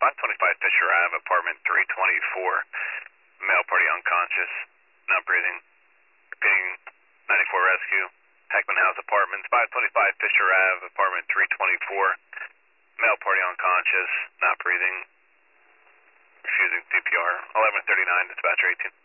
525 Fisher Ave, apartment 324. Male party unconscious, not breathing. Repeating 94 rescue. Heckman House Apartments, 525 Fisher Ave, apartment 324. Male party unconscious, not breathing. Refusing CPR. 1139, dispatcher 18.